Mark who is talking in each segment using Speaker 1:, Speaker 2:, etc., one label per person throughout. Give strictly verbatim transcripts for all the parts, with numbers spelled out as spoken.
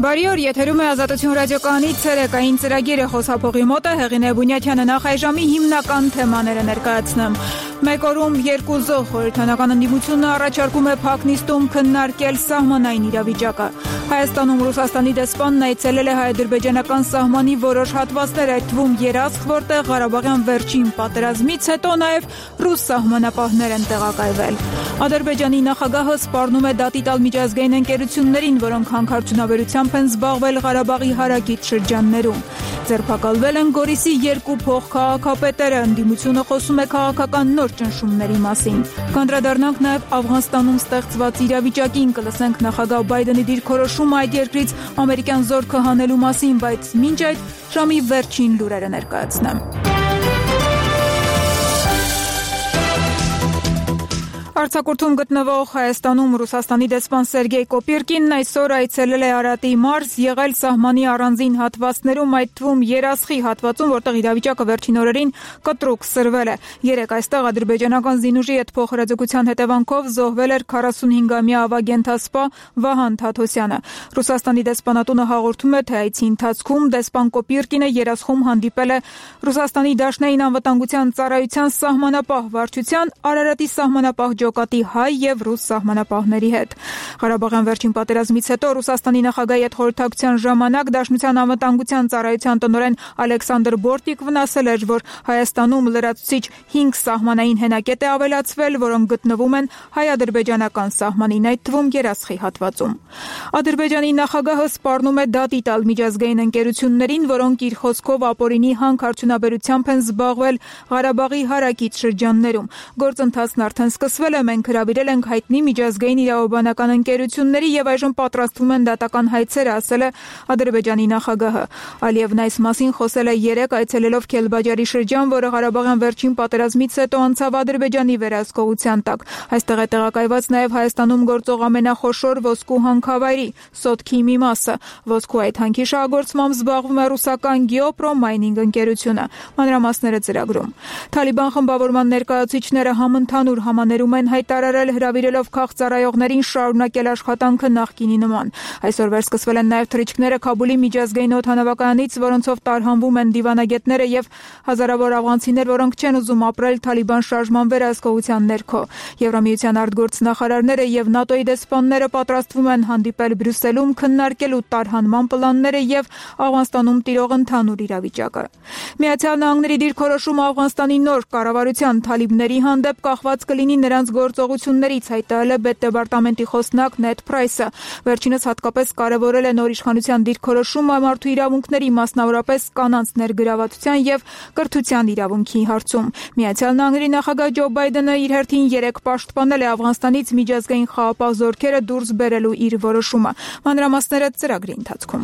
Speaker 1: Բարի օր, եթերում է Ազատություն ռադիոկայանի ցերեկային ծրագիրը, խոսափողի մոտ է Հեղինե Բունյաթյանը, նախ այժմի հիմնական թեմաները ներկայացնեմ։ Մեկ օրում երկու զոհ, խորհրդանական ընդդիմությունը առաջարկում է փակ նիստում քննարկել սահմանային իրավիճակը։ Հայաստանում Ռուսաստանի դեսպանն այցելել է հայ-ադրբեջանական սահմանի որոշ հատվածներ, այդ թվում Երասխ, որտեղ Ղարաբաղյան վերջին պատերազմից հետո նաև ռուս սահմանապահներ են տեղակայվել։ Ադրբեջանի նախագահը սպառնում է դատի տալ միջազգային ընկերություններին, որոնք հանքարդյունաբերությամբ են զբաղվել Ղարաբաղի հարակից շրջաններում։ Ձերբակալվել են Գորիսի երկու փոխքաղաքապետերը, ընդդիմությունը խոսում է քաղաքական նոր ճնշումների մասին։ Կանդրադառնանք նաև Աֆղանստանում ստեղծված իրավիճակին, կլսենք նախագահ Բայդենի դիրքորոշումը այդ երկրից ամերիկյան զորքը հանելու մասին, բայց մինչ այդ ժամի վերջին լուրերը ներկայացնեմ։ Արձակուրդում գտնվող Հայաստանում Ռուսաստանի դեսպան Սերգեյ Կոպիրկինն այսօր այցելել է Արարատի մարզ, եղել սահմանի առանձին հատվածներում, այդ թվում Երասխի հատվածում, որտեղ իրավիճակը վերջին օրերին կտրուկ սրվել է։ Երեկ այստեղ ադրբեջանական զինուժի հետ փոխհրաձգության հետևանքով զոհվել էր քառասունհինգամյա ավագենթասպա Վահան Թաթոսյանը։ Ռուսաստանի դեսպանատունը հաղորդում է, թե այցի ընթացքում դեսպան Կոպիրկինը Երասխում հանդիպել է Ռուսաստանի Դաշնային անվտանգության ծառայության սահմանապահ վարչության, Արարատի սահմանապահ ջոկատի հայ եւ ռուս սահմանապահների հետ։ Ղարաբաղյան վերջին պատերազմից հետո Ռուսաստանի նախագահի հետ խորհրդակցության ժամանակ Դաշնության անվտանգության ծառայության տնօրեն Ալեքսանդր Բորտիկովն ասել էր, որ Հայաստանում լրացուցիչ հինգ սահմանային հենակետ է ավելացվել, որոնք գտնվում են հայ-ադրբեջանական սահմանին, այդ թվում Երասխի հատվածում։ Ադրբեջանի նախագահը սպառնում է դատի տալ միջազգային ընկերություններին, որոնք իր խոսքով ապօրինի հանքարդյունաբերությամբ են զբաղվել Ղարաբաղի հարակից շրջաններում։ Գործընթացն արդեն սկսվել է, մենք հրավիրել ենք հայտնի միջազգային իրավաբանական ընկերությունների եւ այժմ պատրաստվում են դատական հայցերը, ասել է Ադրբեջանի նախագահը։ Ալիևն այս մասին խոսել է երեկ այցելելով Քելբաջարի շրջան, որը Ղարաբաղյան վերջին պատերազմից հետո անցավ Ադրբեջանի վերահսկողության տակ։ Այստեղ է տեղակայված նաև Հայաստանում գործող ամենախոշոր ոսկու հանքավայրի Սոտքի մի մասը։ Ոսկու այդ հանքի շահագործմամբ զբաղվում է ռուսական Գեոպրո Մայնինգ ընկերությունը։ Մանրամասները ծրագրում։ Թալիբան խմբավորման ներկայացուցիչները համընդհանուր համաներում են հայտարարել, հրավիրելով քաղծառայողներին շարունակել աշխատանքը նախկինի նման։ Այսօր վերսկսվել են նաև թռիչքները Քաբուլի միջազգային օդանավականից, որոնցով տարհանվում են դիվանագետները եւ հազարավոր աֆղանցիներ, որոնք չեն ուզում ապրել Թալիբան շարժման վերահսկողության ներքո։ Եվրամիության արտգործնախարարները եւ ՆԱՏՕ-ի դեսպանները պատրաստվում են հանդիպել Բրյուսելում, քննարկելու տարհանման պլանները եւ Աֆղանստանում տիրող ընդհանուր իրավիճակը։ Միացյալ Նահանգների դիրքորոշումը Աֆղանստանի նոր կառավարության թալիբների հանդեպ կախված կլինի նրանց գործողություններից, հայտարարել է Պետդեպարտամենտի խոսնակ Նեդ Պրայսը։ Վերջինս հատկապես կարևորել է նոր իշխանության դիրքորոշումը մարդու իրավունքների, մասնավորապես կանանց ներգրավվածության եւ կրթության իրավունքի հարցում։ Միացյալ Նահանգների նախագահ Ջո Բայդենը իր հերթին երեկ պաշտպանել է Աֆղանստանից միջազգային խաղաղապահ զորքերը դուրս բերելու իր որոշումը։ Մանրամասները ծրագրի ընթացքում։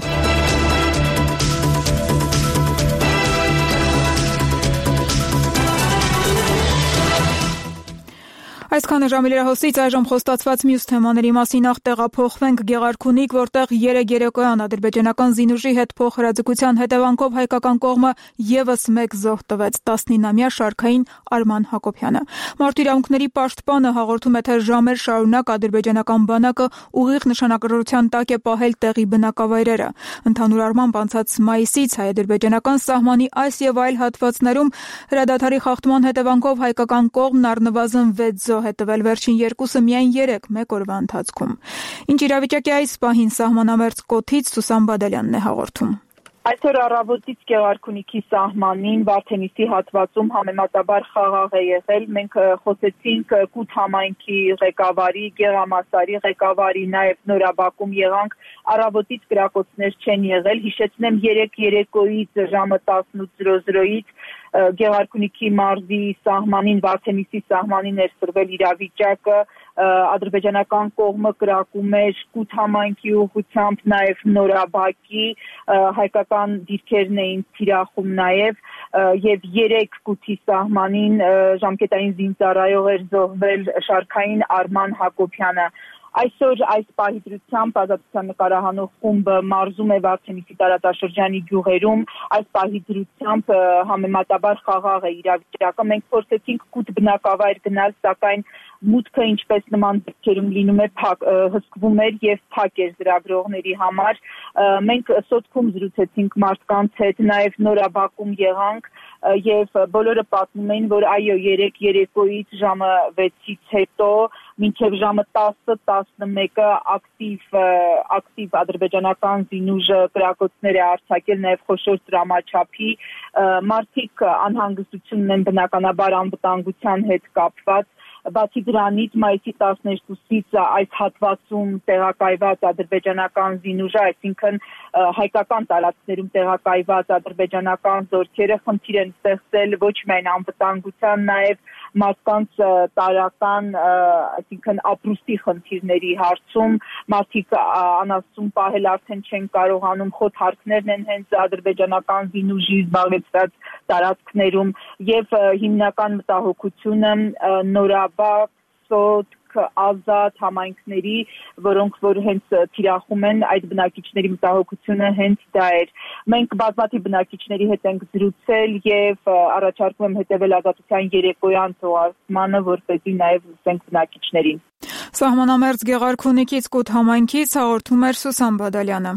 Speaker 1: Այսքանը ժամի լրահոսից, այժմ խոստացված մյուս թեմաների մասին նախ տեղափոխվենք Գեղարքունիք, որտեղ երեկ երեկոյան ադրբեջանական զինուժի հետ փոխհրաձգության հետևանքով հայկական կողմը եւս մեկ զոհ տվեց, տասնինամյա Շարքային Արման Հակոբյանը։ Մարդու իրավունքների պաշտպանը հաղորդում է, թե ժամեր շարունակ ադրբեջանական բանակը ուղիղ նշանակության տակ է պահել տեղի բնակավայրերը։ Ընդհանուր առմամբ անցած մայիսից հայ-ադրբեջանական սահմանի այս եւ այլ հատվածներում հրադադարի խախտման հետևանքով հայկական կողմն առնվազն վեց զոհ է տվել, վերջին երկուսը միայն երեք մեկ օրվա ընթացքում։ Ինչ իրավիճակ է այս պահին սահմանամերձ կոթից Սուսան Բադալյանն է հաղորդում։
Speaker 2: Այսօր առավոտից Գեղարքունիքի սահմանին Վարդենիսի հատվածում համեմատաբար խաղաղ է եղել։ Մենք խոսեցինք Կութ համայնքի ղեկավարի, Գեղամասարի ղեկավարի, նաև Նորաբակում եղանք, առավոտից կրակոցներ չեն եղել։ Հիշեցնեմ, երեկ երեկոյից ժամը տասնութ Գեղարքունիքի մարզի սահմանին, Վարդենիսի սահմանին էր սրվել իրավիճակը, ադրբեջանական կողմը կրակում էր Կութ համայնքի ուղղությամբ, նաև Նորաբակի, հայկական դիրքերն էին թիրախում նաև, եւ երեք Կութի սահմանին ժամկետային զինծառայող էր զոհվել Շարքային Արման Հակոբյանը։ Այսօր այս պահի դրությամբ ազատության նկարահանող խումբը մարզում է Վարդենիսի տարածաշրջանի գյուղերում, այս պահի դրությամբ համեմատաբար խաղաղ է իրավիճակը, մենք փորձեցինք կուտ բնակավայր գնալ, սակայն մուտքը ինչպես նման դեպքերում լինում է հսկվում էր եւ փակ էր ծրագրողների համար, մենք սոցքում զրուցեցինք մարդկանց հետ, նաեւ նորաբակում եղանք եւ բոլորը պատմում էին, որ այո, երեք երեկոյից ժամը վեցից հետո մինչև ժամը տասը տասնմեկը ակտիվ ակտիվ ադրբեջանական զինուժը կրակոցներ է արձակել նաև խոշոր դրամաչափի մարդիկ անհանգստություն ունեն բնականաբար անվտանգության հետ կապված բացի դրանից մայիսի տասներկուսից այս հատվածում տեղակայված ադրբեջանական զինուժը, այսինքն հայկական տարածքներում տեղակայված ադրբեջանական զորքերը խնդիր են ստեղծել ոչ միայն անվտանգության, նաև մարդկանց տարական, այսինքն ապրուստի խնդիրների հարցում, մարդիկ անասուն պահել արդեն չեն կարողանում, խոթարքներն են հենց ադրբեջանական զինուժի զբաղեցրած տարածքներում եւ հիմնական մտահոգությունը նորաբակ, սոթք, ազատ համայնքների, որոնք որ հենց թիրախում են այդ բնակիչների մտահոգությունը հենց դա էր։ Մենք բազմաթիվ բնակիչների հետ ենք զրուցել եւ առաջարկում եմ հետեւել ազատության երեկոյան թողարկմանը, որպեսզի նաեւ լսենք բնակիչներին։
Speaker 1: Սահմանամերձ Գեղարքունիքից Կուտ համայնքից հաղորդում էր Սուսան Բադալյանը։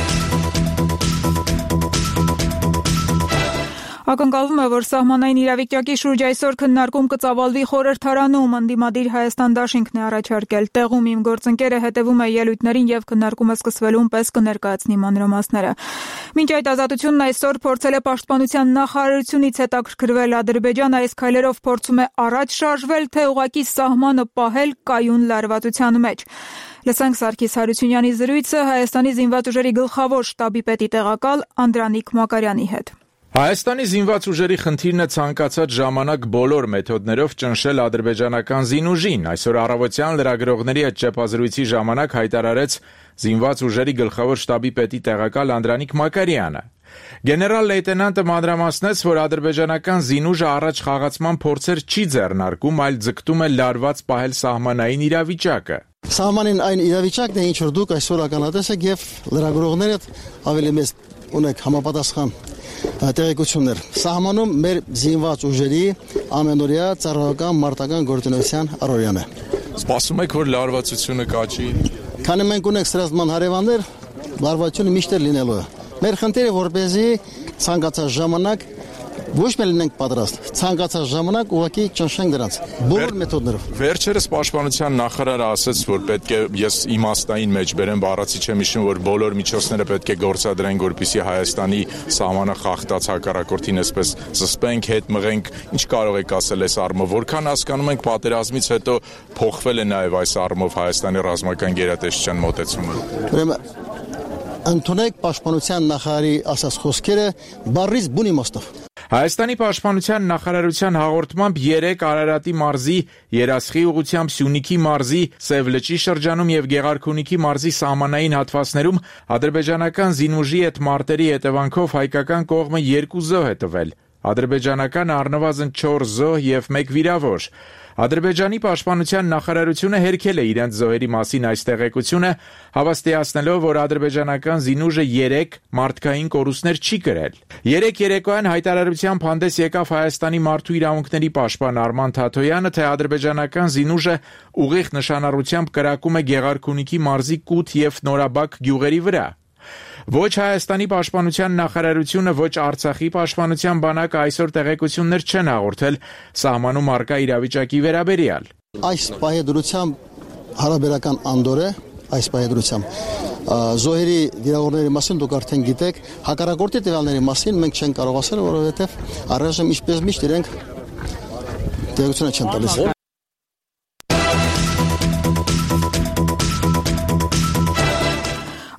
Speaker 1: Ակնկալվում է, որ սահմանային իրավիճակի շուրջ այսօր քննարկում կծավալվի խորհրդարանում, ընդդիմադիր Հայաստան դաշինքն է առաջարկել։ Տեղում իմ գործընկերը հետևում է ելույթներին եւ քննարկումը սկսվելուն պես կներկայացնի մանրամասները։ Մինչ այդ ազատությունն այսօր փորձել է պաշտպանության նախարարությունից հետաքրքրվել Ադրբեջանը այս քայլերով փորձում է առաջ շարժվել, թե ուղղակի սահմանը պահել կայուն լարվածության մեջ։ Լսենք Սարգիս Հարությունյանի զրույցը Հայաստանի զինված ուժերի գլխավոր շտաբի պետի տեղակալ Անդրանիկ Մակարյանի հետ։
Speaker 3: Հայաստանի զինված ուժերի խնդիրն է ցանկացած ժամանակ բոլոր մեթոդներով ճնշել ադրբեջանական զինուժին։ Այսօր առավոտյան լրագրողների հետ ճեպազրույցի ժամանակ հայտարարեց զինված ուժերի գլխավոր շտաբի պետի տեղակալ Անդրանիկ Մակարյանը։ Գեներալ լեյտենանտը մանրամասնեց, որ ադրբեջանական զինուժը առաջ խաղացման փորձեր չի ձեռնարկում, այլ ձգտում է լարված պահել սահմանային իրավիճակը։
Speaker 4: Սահմանին այն իրավիճակն է, ինչ որ դուք այսօր ականատես եք եւ լրագրողները ավելի մեծ ունեք համապատասխան տեղեկություններ։ Սահմանում մեր զինված ուժերի ամենօրյա ծառայական մարտական գործունեության առօրյան է։
Speaker 3: Սպասում եք, որ լարվածությունը կաճի։
Speaker 4: Քանի մենք ունենք սրացման հարևաններ, լարվածությունը միշտ լինելու է։ Մեր խնդիրը որպեսզի ցանկացած ժամանակ ոչ միայն լինենք պատրաստ, ցանկացած ժամանակ ուղղակի ճնշենք դրանց բոլոր մեթոդներով։
Speaker 3: Վերջերս պաշտպանության նախարարը ասաց, որ պետք է ես իմաստային մեջ բերեմ, բառացի չեմ հիշում, որ բոլոր միջոցները պետք է գործադրեն, որպեսզի Հայաստանի սահմանը խախտած հակառակորդին այսպես զսպենք, հետ մղենք։ Ինչ կարող եք ասել այս առումով, որքան հասկանում ենք պատերազմից հետո փոխվել է նաև այս առումով Հայաստանի ռազմական գերատեսչության մոտեցումը։
Speaker 4: Ուրեմն ընդունեք պաշտպանության նախարարի ասած խոսքերը բառից բուն իմաստով։
Speaker 3: Հայաստանի պաշտպանության նախարարության հաղորդմամբ երեք Արարատի մարզի Երասխի ուղղությամբ Սյունիքի մարզի Սևլճի շրջանում եւ Գեղարքունիքի մարզի սահմանային հատվածներում ադրբեջանական զինուժի հետ մարտերի հետևանքով հայկական կողմը երկու զոհ է տվել։ Ադրբեջանական առնվազն չորս զոհ եւ մեկ վիրավոր։ Ադրբեջանի պաշտպանության նախարարությունը հերքել է իրենց զոհերի մասին այս տեղեկությունը, հավաստիացնելով, որ ադրբեջանական զինուժը երեք մարդկային կորուստներ չի կրել։ Երեք երեկոյան հայտարարությամբ հանդես եկավ Հայաստանի մարդու իրավունքների պաշտպան Արման Թաթոյանը, թե ադրբեջանական զինուժը ուղիղ նշանառությամբ կրակում է Գեղարքունիքի մարզի Կուտ եւ Նորաբակ գյուղերի վրա։ Ոչ Հայաստանի պաշտպանության նախարարությունը, ոչ Արցախի պաշտպանության բանակը այսօր տեղեկություններ չեն հաղորդել սահմանում առկա իրավիճակի վերաբերյալ։
Speaker 4: Այս պահեդրությամբ հարաբերական անդոր է, այս պահեդրությամբ զոհերի վիրավորների մասին դուք արդեն գիտեք, հակառակորդի տվյալների մասին մենք չենք կարող ասել, որովհետև առայժմ ինչպես միշտ իրենք տեղեկություն չեն տալիս։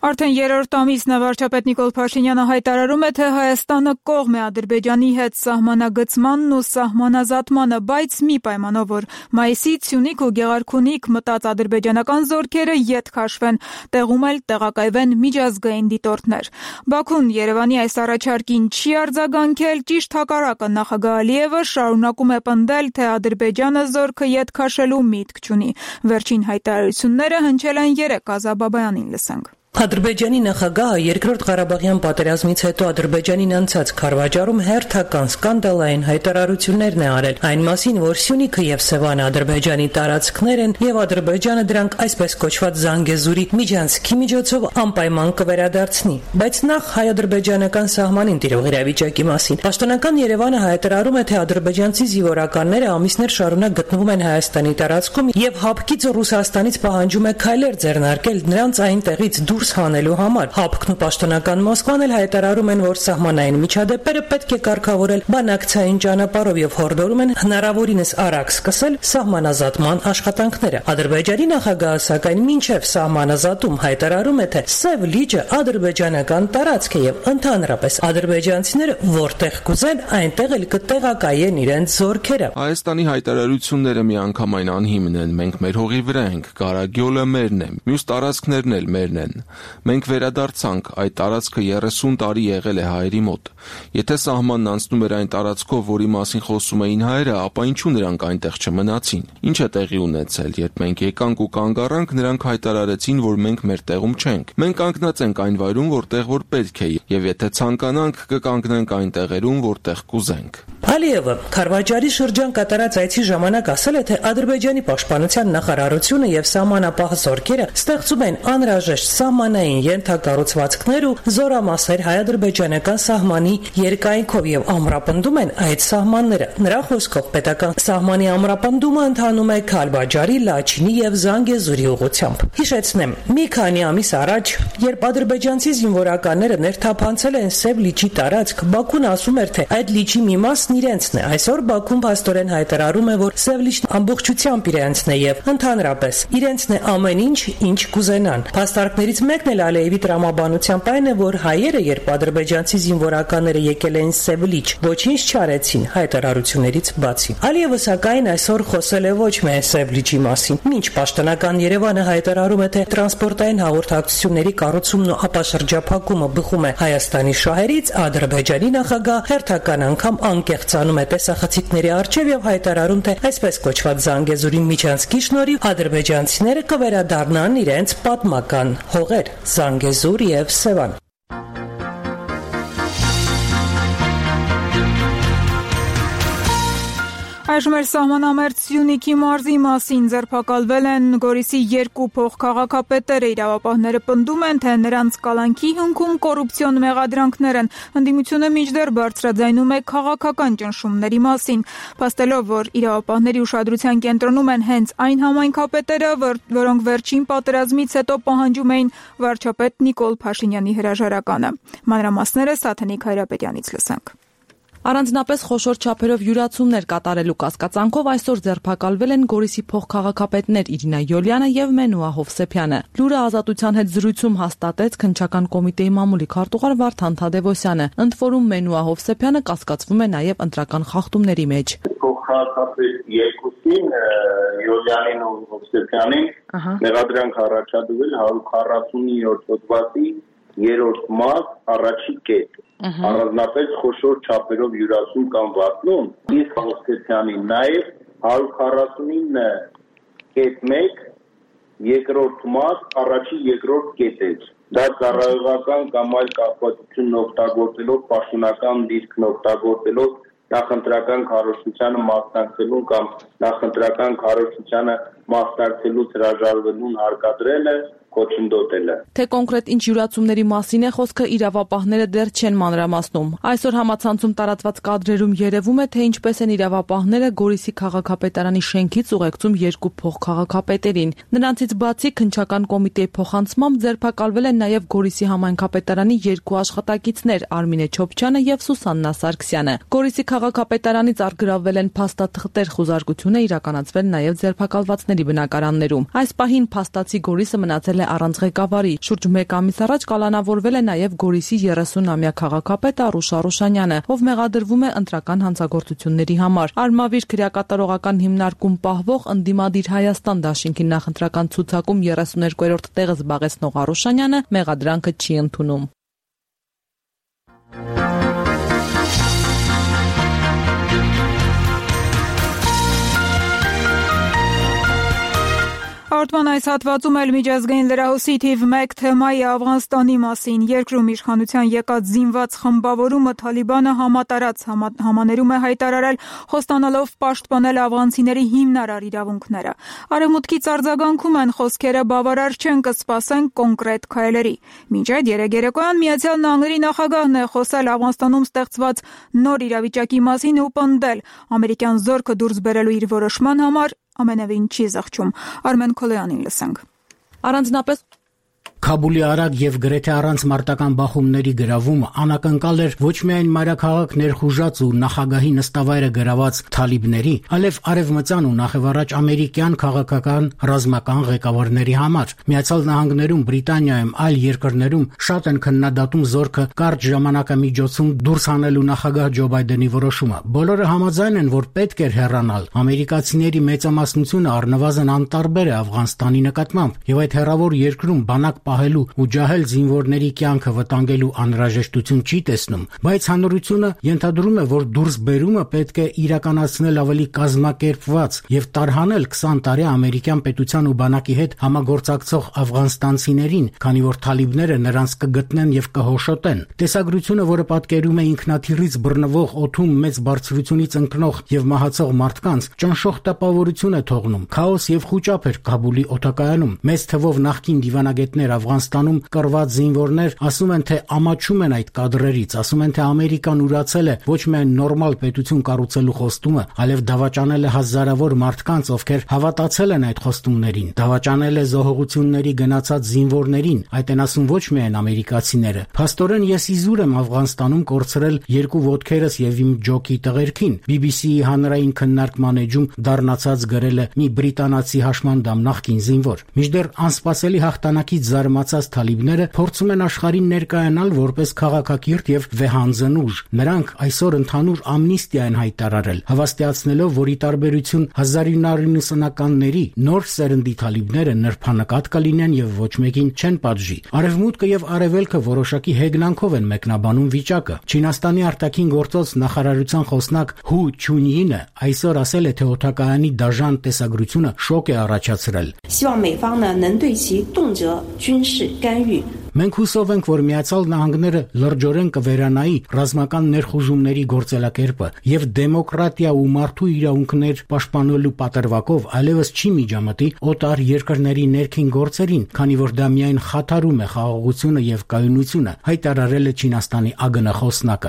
Speaker 1: Արդեն երրորդ ամիսն է վարչապետ Նիկոլ Փաշինյանը հայտարարում է, թե Հայաստանը կողմ է Ադրբեջանի հետ սահմանագծմանն ու սահմանազատմանը, բայց մի պայմանով, որ մայիսից Սյունիք ու Գեղարքունիք մտած ադրբեջանական զորքերը ետ քաշվեն, տեղում էլ տեղակայվեն միջազգային դիտորդներ։ Բաքուն Երևանի այս առաջարկին չի արձագանքել, ճիշտ հակառակը նախագահ Ալիևը շարունակում է պնդել, թե Ադրբեջանը զորքը ետ քաշելու միտք չունի։ Վերջին հայտարարությունները հնչել են երեկ, Ազա Բաբայանին լսենք։
Speaker 5: Ադրբեջանի նախագահը երկրորդ Ղարաբաղյան պատերազմից հետո Ադրբեջանին անցած քարվաճառում հերթական սկանդալային հայտարարություններ է արել այն մասին, որ Սյունիքը եւ Սևանը Ադրբեջանի տարածքներ են եւ Ադրբեջանը դրանք այսպես կոչված Զանգեզուրի միջանցքի միջոցով անպայման կվերադարձնի։ Բայց նախ հայ-ադրբեջանական սահմանին տիրող իրավիճակի մասին պաշտոնական Երևանը հայտարարում է, թե ադրբեջանցի զինվորականները ամիսներ շարունակ գտնվում են Հայաստանի տարածքում եւ հապկից Ռուսաստանից պահանջում է քայլեր ձեռնարկել նրանց այնտեղից դուրս հանելու համար։ Հապկն ու պաշտոնական Մոսկվան էլ հայտարարում են, որ սահմանային միջադեպերը պետք է կարգավորել բանակցային ճանապարհով եւ հորդորում են հնարավորինս արագ սկսել սահմանազատման աշխատանքները։ Ադրբեջանի նախագահը սակայն մինչև սահմանազատում հայտարարում է, թե Սև լիճը ադրբեջանական տարածք է եւ ընդհանրապես ադրբեջանցիները որտեղ կուզեն, այնտեղ էլ կտեղակայեն իրենց զորքերը։
Speaker 6: Հայաստանի հայտարարությունները միանգամայն անհիմն են։ Մենք մեր հողի վրա ենք, Ղարագյոլը մերն է, մյուս տարածքներն էլ մերն են։ Մենք վերադարձանք, այդ տարածքը երեսուն տարի եղել է հայերի մոտ։ Եթե սահմանն անցնում էր այն տարածքով, որի մասին խոսում էին հայերը, ապա ինչու նրանք այնտեղ չմնացին։ Ինչ է տեղի ունեցել, երբ մենք եկանք ու կանգ առանք, նրանք հայտարարեցին, որ մենք մեր տեղում չենք։ Մենք կանգնած ենք այն վայրում, որտեղ որ պետք է, եւ եթե ցանկանանք, կկանգնենք այն տեղերում, որտեղ կուզենք։
Speaker 5: Ալիևը Քարվաճարի շրջան կատարած այցի ժամանակ ասել է, թե Ադրբեջանի պաշտպանության նախարարությունը եւ սահմանապահ զորքերը ստեղծում են անհրաժեշտ սահմանային ենթակառուցվածքներ ու զորամասեր հայ-ադրբեջանական սահմանի երկայնքով եւ ամրապնդում են այդ սահմանները։ Նրա խոսքով պետական սահմանի ամրապնդումը ընթանում է Քարվաճարի, Լաչինի եւ Զանգեզուրի ուղղությամբ։ Հիշեցնեմ, մի քանի ամիս առաջ, երբ ադրբեջանցի զինվորականները ներթափանցել են Սև լիճի տարածք, Բաքուն ասում էր, թե այդ լիճի մի մասն իրենցն է։ Այսօր Բաքուն փաստորեն հայտարարում է, որ Սև լիճն ամբողջությամբ իրենցն է եւ ընդհանրապես իրենցն է ամեն ինչ, ինչ կուզենան։ Փաստարկներից մեկն էլ Ալիևի տրամաբանությամբ այն է, որ հայերը, երբ ադրբեջանցի զինվորականները եկել էին Սև լիճ, ոչինչ չարեցին հայտարարություններից բացի։ Ալիևը սակայն այսօր խոսել է ոչ միայն Սև լիճի մասին։ Մինչ պաշտոնական Երևանը հայտարարում է, թե տրանսպորտային հաղորդակցությունների կառուցումն ու ապաշրջափակումը բխում է Հայաստանի շահերից, Ադրբեջանի նախագահ հերթական անգամ անկեղծանում է տեսախցիկների առջև եւ հայտարարում, թե այսպես կոչված Զանգեզուրի միջանցքի շնորհիվ ադրբեջանցիները կվերադառնան իրենց պատմական հողեր Զանգեզուր եւ Սևան։
Speaker 1: Այժմ էլ սահմանամերձ Սյունիքի մարզի մասին ձերբակալվել են Գորիսի երկու փոխքաղաքապետերը։ Իրավապահները պնդում են, թե նրանց կալանքի հնքում կոռուպցիոն մեղադրանքներ են։ Ընդդիմությունը մինչդեռ բարձրաձայնում է քաղաքական ճնշումների մասին, փաստելով, որ իրավապահների ուշադրության կենտրոնում են հենց այն համայնքապետերը, որոնք վերջին պատերազմից հետո պահանջում էին վարչապետ Նիկոլ Փաշինյանի հրաժարականը։ Մանրամասները Սաթենիկ Հայրապետյանից լսենք։
Speaker 7: Առանձնապես խոշոր չափերով յուրացումներ կատարելու կասկածանքով այսօր ձերբակալվել են Գորիսի փոխքաղաքապետներ Իրինա Յոլյանը եւ Մենուա Հովսեփյանը։ Լուրը Ազատության հետ զրույցում հաստատեց քննչական կոմիտեի մամուլի քարտուղար Վարդան Թադևոսյանը։ Ընդ որում Մենուա Հովսեփյանը կասկածվում է նաեւ ընտրական խախտումների մեջ։
Speaker 8: Փոխքաղաքապետ երկուսին Յոլյանին ու Հովսեփյանին մեղադրանք առաջադրվել հարյուր քառասունյոթ հոդվածի երրորդ մաս առաջի կետ։ Առանձնապես խոշոր չափերով յուրացում կամ վատնում, իսկ Հովսեփյանին նաև հարյուր քառասունինը կետ մեկ երկրորդ մաս առաջի երկրորդ կետեր։ Դա ծառայողական կամ այլ կապվածություն օգտագործելով, պաշտոնական դիրքն օգտագործելով նախընտրական քարոզչությանը մասնակցելուն կամ նախընտրական քարոզչությանը մասնակցելուց հրաժարվելուն հարկադրելը կոչնդոտելը։
Speaker 7: Թե կոնկրետ ինչ յուրացումների մասին է խոսքը, իրավապահները դեռ չեն մանրամասնում։ Այսօր համացանցում տարածված կադրերում երևում է, թե ինչպես են իրավապահները Գորիսի քաղաքապետարանի շենքից ուղեկցում երկու փոխքաղաքապետերին։ Նրանցից բացի քննչական կոմիտեի փոխանցմամբ ձերբակալվել են նաև Գորիսի համայնքապետարանի երկու աշխատակիցներ՝ Արմինե Չոփչյանը եւ Սուսաննա Սարգսյանը։ Գորիսի քաղաքապետարանից արգրավվել են փաստաթղթեր, խուզարկություն է իրականացվել նաև ձերբակալվածների բնակարաններում։ Այս պահին փաստացի Գորիսը մնացել է է առանց ղեկավարի։ Շուրջ մեկ ամիս առաջ կալանավորվել է նաև Գորիսի երեսունամյա քաղաքապետ Արուշ Արուշանյանը, ով մեղադրվում է ընտրական հանցագործությունների համար։ Արմավիր քրեակատարողական հիմնարկում պահվող ընդդիմադիր Հայաստան դաշինքի նախընտրական ցուցակում երեսուներկուերորդ տեղը զբաղեցնող Արուշանյանը մեղադրանքը չի ընդունում։
Speaker 1: Հաղորդման այս հատվածում էլ միջազգային լրահոսի թիվ մեկ թեմայի Աֆղանստանի մասին երկրում իշխանության եկած զինված խմբավորումը Թալիբանը համատարած համաներում է հայտարարել, խոստանալով պաշտպանել աֆղանցիների հիմնարար իրավունքները։ Արևմուտքից արձագանքում են խոսքերը բավարար չեն, կսպասեն կոնկրետ քայլերի։ Մինչ այդ երեկ երեկոյան Միացյալ Նահանգների նախագահն է խոսել Աֆղանստանում ստեղծված նոր իրավիճակի մասին ու պնդել ամերիկյան զորքը դուրս բերելու իր որոշման համար ամենևին չի զղջում։ Արմեն Քոլոյանին լսենք։
Speaker 7: Առանձնապես
Speaker 9: Քաբուլի արագ եւ գրեթե առանց մարտական բախումների գրավումը անակնկալ էր ոչ միայն մայրաքաղաք ներխուժած ու նախագահի նստավայրը գրաված թալիբների, այլև արևմտյան ու նախևառաջ ամերիկյան քաղաքական ռազմական ղեկավարների համար։ Միացյալ Նահանգներում, Բրիտանիայում, այլ երկրներում շատ են քննադատում զորքը կարճ ժամանակամիջոցում դուրս հանելու նախագահ Ջո Բայդենի որոշումը։ Բոլորը համաձայն են, որ պետք էր հեռանալ։ Ամերիկացիների մեծամասնությունը առնվազն անտարբեր է Աֆղանստանի նկատմամբ, եւ այդ հեռավոր երկրում բանակ պահելու ու ջահել զինվորների կյանքը վտանգելու անհրաժեշտություն չի տեսնում, բայց հանրությունը ենթադրում է, որ դուրսբերումը պետք է իրականացնել ավելի կազմակերպված եւ տարհանել քսան տարի ամերիկյան պետության ու բանակի հետ համագործակցող աֆղանստանցիներին, քանի որ թալիբները նրանց կգտնեն եւ կհոշոտեն։ Տեսագրությունը, որը պատկերում է ինքնաթիռից բռնվող օդում մեծ բարձրությունից ընկնող եւ մահացող մարդկանց, ճնշող տպավորություն է թողնում։ Քաոս եւ խուճապ էր Քաբուլի օդակայանում։ Մեծ թվով նախկին դիվանագետներ Աֆղանստանում կռված զինվորներ ասում են, թե ամաչում են այդ կադրերից, ասում են, թե Ամերիկան ուրացել է ոչ միայն նորմալ պետություն կառուցելու խոստումը, այլև դավաճանել է հազարավոր մարդկանց, ովքեր հավատացել են այդ խոստումներին, դավաճանել է զոհողությունների գնացած զինվորներին, այդ են ասում ոչ միայն ամերիկացիները։ Փաստորեն ես իզուր եմ Աֆղանստանում կորցրել երկու ոտքերս եւ իմ ջոկի տղերքին։ բի բի սի-ի հանրային քննարկման էջում դառնացած գրել է մի բրիտանացի հաշմանդամ նախկին զինվոր։ Մինչդեռ անսպասելի հաղթանակից զարմացած թալիբները փորձում են աշխարհին ներկայանալ որպես քաղաքակիրթ եւ վեհանձն ուժ։ Նրանք այսօր ընդհանուր ամնիստիա են հայտարարել, հավաստիացնելով, որ ի տարբերություն հազար ինը հարյուր նվությանների նոր սերնդի թալիբները նրբանկատ կլինեն եւ ոչ մեկին չեն պատժի։ Արևմուտքը եւ արևելքը որոշակի հեգնանքով են մեկնաբանում վիճակը։ Չինաստանի արտաքին գործոց նախարարության խոսնակ Հու Չունյինը այսօր ասել է, թե օդակայանի դաժան տեսագրությունը շոկ է առաջացրել։ Մենք հուսով ենք, որ Միացյալ Նահանգները լրջորեն կվերանայի ռազմական ներխուժումների գործելակերպը եւ դեմոկրատիա ու մարդու իրավունքներ պաշտպանելու պատրվակով այլևս չի միջամտի օտար երկրների ներքին գործերին, քանի որ դա միայն խաթարում է խաղաղությունը եւ կայունությունը, հայտարարել է Չինաստանի ԱԳՆ-խոսնակը։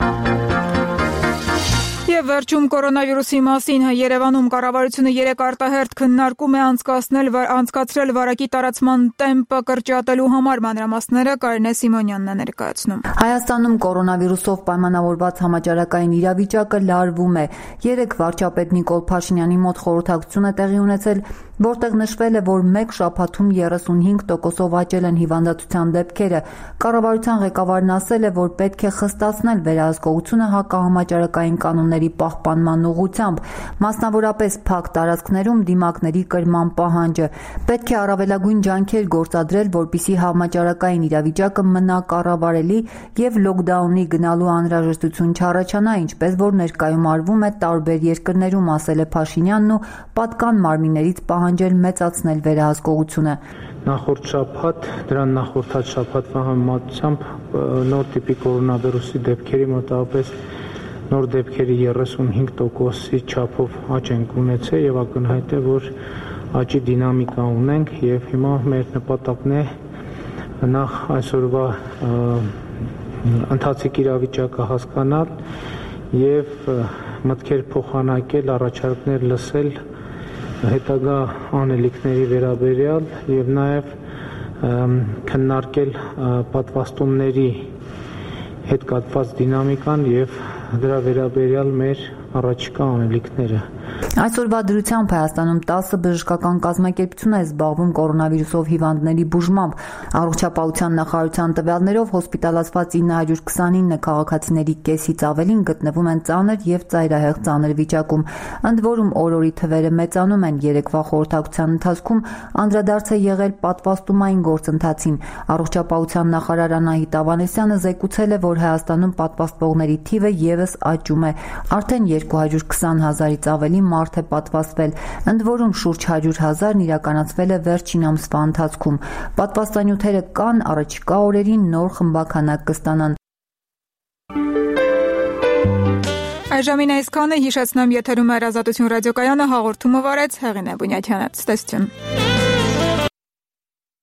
Speaker 1: Եվ վերջում կորոնավիրուսի մասին Երևանում կառավարությունը երեք արտահերթ քննարկում է անցկացնել անցկացրել վարակի տարածման տեմպը կրճատելու համար մանրամասները Կարինե Սիմոնյանն է ներկայացնում։
Speaker 10: Հայաստանում կորոնավիրուսով պայմանավորված համաճարակային իրավիճակը լարվում է։ Երեք վարչապետ Նիկոլ Փաշինյանի մոտ խորհրդակցություն է տեղի ունեցել, որտեղ նշվել է, որ մեկ շաբաթում երեսունհինգ տոկոսով աճել են հիվանդացության դեպքերը։ Կառավարության ղեկավարն ասել է, որ պետք է խստացնել վերահսկողությունը հակահամաճարակային կանոնների պահպանման ուղղությամբ, մասնավորապես փակ տարածքներում դիմակների կրման պահանջը։ Պետք է առավելագույն ջանքեր գործադրել, որպեսզի համաճարակային իրավիճակը մնա կառավարելի եւ լոկդաունի գնալու անհրաժեշտություն չառաջանա, ինչպես որ ներկայում արվում է տարբեր երկրներում, ասել է Փաշինյանն ու պատկան մարմիններից պահանջել մեծացնել վերահսկողությունը։
Speaker 11: Նախորդ շաբաթ, դրան նախորդած շաբաթվա համեմատությամբ նոր տիպի կորոնավիրուսի դեպքերի մոտավորապես նոր դեպքերի երեսունհինգ տոկոսի չափով աճ ենք ունեցել եւ ակնհայտ է, որ աճի դինամիկա ունենք եւ հիմա մեր նպատակն է նախ այսօրվա ընթացիկ իրավիճակը հասկանալ եւ մտքեր փոխանակել, առաջարկներ լսել հետագա անելիքների վերաբերյալ եւ նաեւ քննարկել պատվաստումների հետ կապված դինամիկան եւ դրա վերաբերյալ մեր առաջիկա անելիքները։
Speaker 10: Այսօրվա դրությամբ Հայաստանում տասը բժշկական կազմակերպություն է զբաղվում կորոնավիրուսով հիվանդների բուժմամբ։ Առողջապահության նախարարության տվյալներով հոսպիտալացված ինը հարյուր քսանինը քաղաքացիների կեսից ավելին գտնվում են ծանր եւ ծայրահեղ ծանր վիճակում։ Ընդ որում օր-օրի թվերը մեծանում են։ Երեկվա խորհրդակցության ընթացքում անդրադարձ է եղել պատվաստումային գործընթացին։ Առողջապահության նախարար Անահիտ Ավանեսյանը զեկուցել է, որ Հայաստանում պատվաստվողների թիվը եւս աճում է։ Արդեն երկու հարյուր քսան հազարից ավելի մարդ է պատվաստվել, ընդ որում շուրջ հարյուր հազարն իրականացվել է վերջին ամսվա ընթացքում։ Պատվաստանյութերը կան, առաջիկա օրերին նոր խմբականակ կստանան։
Speaker 1: Այժմին այսքանը, հիշեցնեմ, եթերում է Ազատություն ռադիոկայանը, հաղորդումը վարեց Հեղինե Բունյաթյանը։ Ցտեսություն։